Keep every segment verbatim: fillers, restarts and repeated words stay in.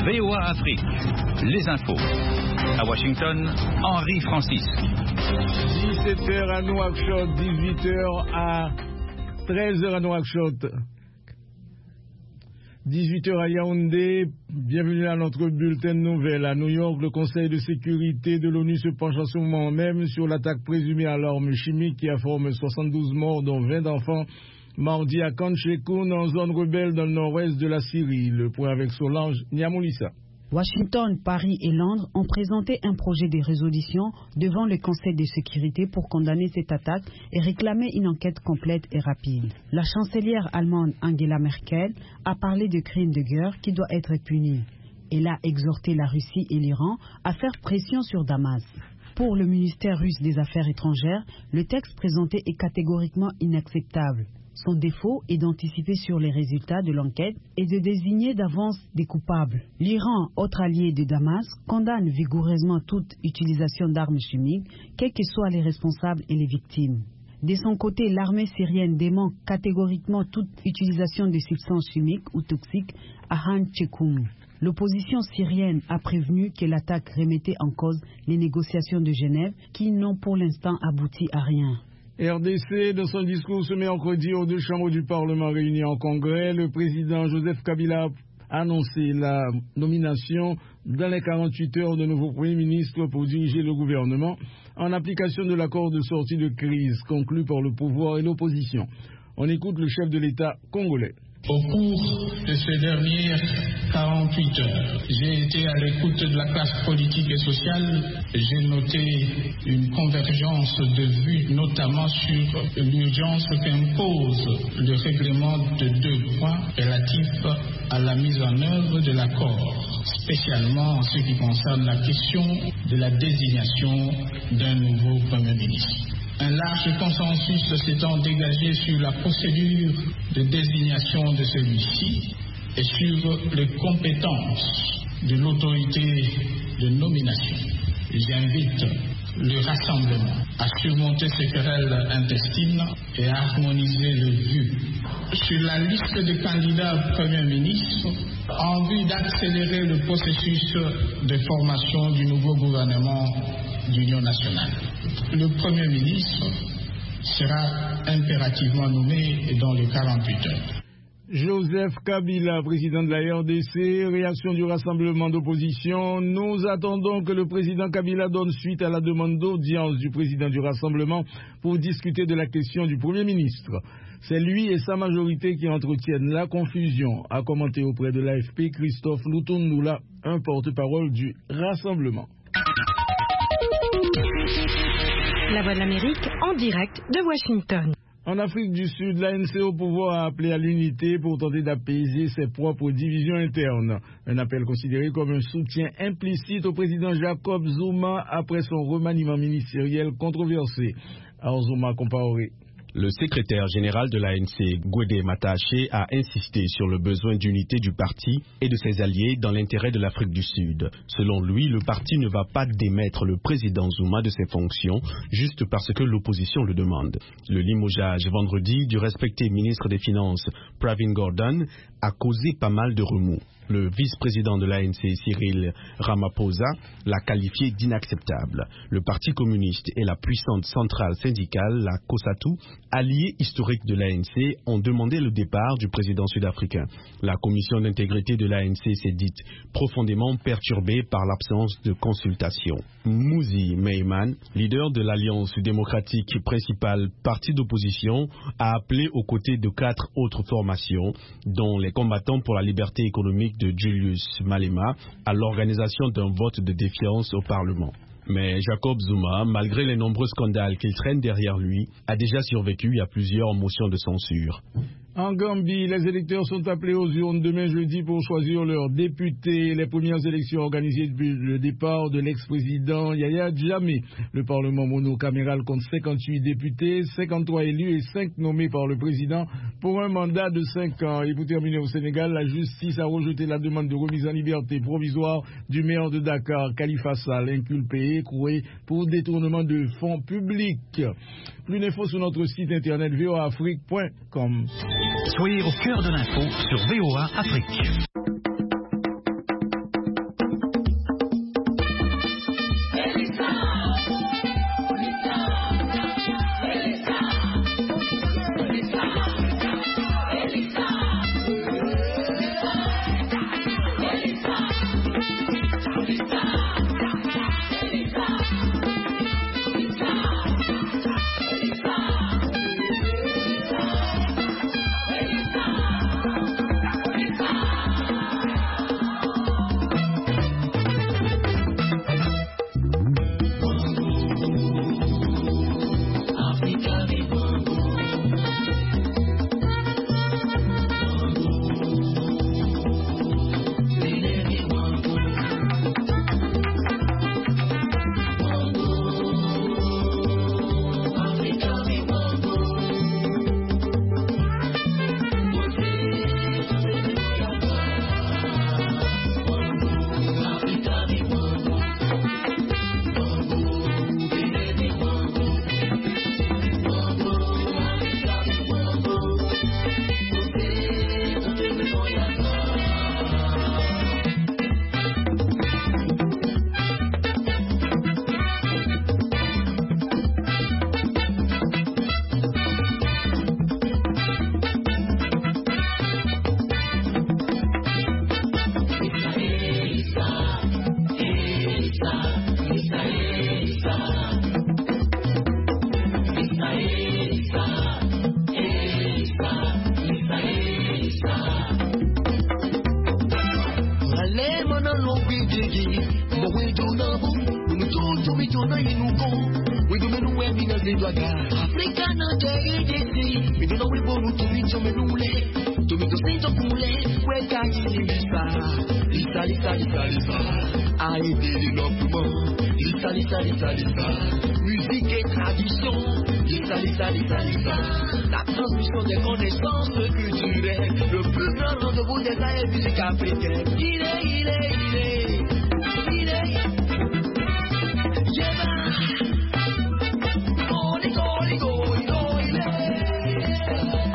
V O A Afrique, les infos. À Washington, Henri Francis. dix-sept heures à Nouakchott, dix-huit heures à treize heures à Nouakchott. dix-huit heures à Yaoundé, bienvenue à notre bulletin de nouvelles. À New York, le Conseil de sécurité de l'ONU se penche en ce moment même sur l'attaque présumée à l'arme chimique qui a formé soixante-douze morts, dont vingt enfants, mardi à Khan Sheikhoun, en zone rebelle dans le nord-ouest de la Syrie. Le point avec Solange Niamoulissa. Washington, Paris et Londres ont présenté un projet de résolution devant le Conseil de sécurité pour condamner cette attaque et réclamer une enquête complète et rapide. La chancelière allemande Angela Merkel a parlé de crimes de guerre qui doivent être punis. Elle a exhorté la Russie et l'Iran à faire pression sur Damas. Pour le ministère russe des Affaires étrangères, le texte présenté est catégoriquement inacceptable. Son défaut est d'anticiper sur les résultats de l'enquête et de désigner d'avance des coupables. L'Iran, autre allié de Damas, condamne vigoureusement toute utilisation d'armes chimiques, quels que soient les responsables et les victimes. De son côté, l'armée syrienne dément catégoriquement toute utilisation de substances chimiques ou toxiques à Khan Sheikhoun. L'opposition syrienne a prévenu que l'attaque remettait en cause les négociations de Genève qui n'ont pour l'instant abouti à rien. R D C, dans son discours ce mercredi aux deux chambres du Parlement réunies en Congrès, le président Joseph Kabila a annoncé la nomination dans les quarante-huit heures de nouveau Premier ministre pour diriger le gouvernement en application de l'accord de sortie de crise conclu par le pouvoir et l'opposition. On écoute le chef de l'État congolais. Au cours de ces dernières quarante-huit heures, j'ai été à l'écoute de la classe politique et sociale. J'ai noté une convergence de vues, notamment sur l'urgence qu'impose le règlement de deux points relatifs à la mise en œuvre de l'accord, spécialement en ce qui concerne la question de la désignation d'un nouveau Premier ministre. Un large consensus s'étant dégagé sur la procédure de désignation de celui-ci et sur les compétences de l'autorité de nomination. J'invite le Rassemblement à surmonter ces querelles intestines et à harmoniser les vues sur la liste des candidats Premier ministre en vue d'accélérer le processus de formation du nouveau gouvernement d'Union nationale. Le Premier ministre sera impérativement nommé dans les quarante-huit heures. Joseph Kabila, président de la R D C, réaction du rassemblement d'opposition. Nous attendons que le président Kabila donne suite à la demande d'audience du président du rassemblement pour discuter de la question du Premier ministre. C'est lui et sa majorité qui entretiennent la confusion, a commenté auprès de l'A F P Christophe Lutundoula, un porte-parole du rassemblement. La Voix de l'Amérique en direct de Washington. En Afrique du Sud, l'A N C au pouvoir a appelé à l'unité pour tenter d'apaiser ses propres divisions internes. Un appel considéré comme un soutien implicite au président Jacob Zuma après son remaniement ministériel controversé. Alors Zuma comparé. Le secrétaire général de l'A N C, Gwede Mataché, a insisté sur le besoin d'unité du parti et de ses alliés dans l'intérêt de l'Afrique du Sud. Selon lui, le parti ne va pas démettre le président Zuma de ses fonctions juste parce que l'opposition le demande. Le limogeage vendredi du respecté ministre des Finances, Pravin Gordhan, a causé pas mal de remous. Le vice-président de l'A N C, Cyril Ramaphosa, l'a qualifié d'inacceptable. Le Parti communiste et la puissante centrale syndicale, la COSATU, alliés historiques de l'A N C, ont demandé le départ du président sud-africain. La commission d'intégrité de l'A N C s'est dite profondément perturbée par l'absence de consultation. Mouzi Meiman, leader de l'Alliance démocratique, principal parti d'opposition, a appelé aux côtés de quatre autres formations, dont les combattants pour la liberté économique de Julius Malema, à l'organisation d'un vote de défiance au Parlement. Mais Jacob Zuma, malgré les nombreux scandales qu'il traîne derrière lui, a déjà survécu à plusieurs motions de censure. En Gambie, les électeurs sont appelés aux urnes demain jeudi pour choisir leurs députés. Les premières élections organisées depuis le départ de l'ex-président Yahya Jammeh. Le Parlement monocaméral compte cinquante-huit députés, cinquante-trois élus et cinq nommés par le président pour un mandat de cinq ans. Et pour terminer au Sénégal, la justice a rejeté la demande de remise en liberté provisoire du maire de Dakar, Khalifa Sall, inculpé et écroué pour détournement de fonds publics. Plus d'infos sur notre site internet v o a afrique point com. Soyez au cœur de l'info sur V O A Afrique. man along with Digi, but we do not move. We don't do it on a Inugo. We do not wear me as they do. Africa, not a E D C. We don't know we want to meet some Nule. To meet the state of Nule. Where can you Lisa? Lisa, Lisa, Lisa, Lisa. I did it up more. Lisa, Lisa, Lisa, Lisa. Musique et tradition. Lisa, Lisa, Lisa, Lisa. La transmission des connaissances culturelles. Le plus grand rendez-vous des arts et musique africaine. Il est, il est, il est. Il est. Yeah. Goli, goli, goli, goli, il est.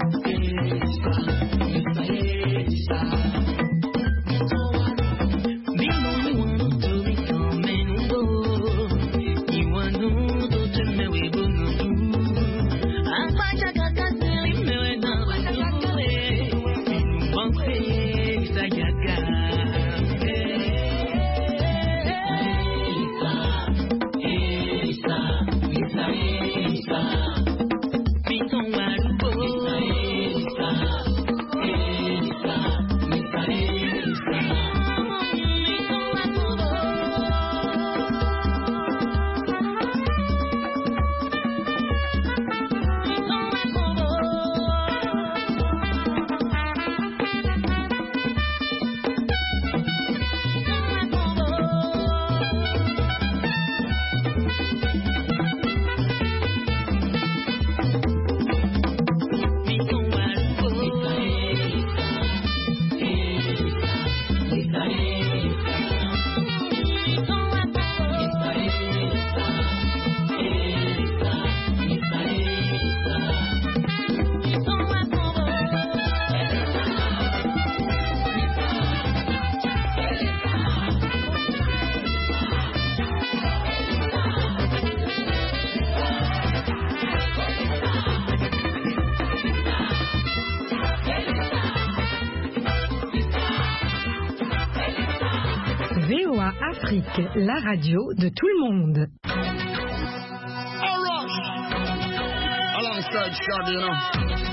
V O A Afrique, la radio de tout le monde. Alongside Shad, you know.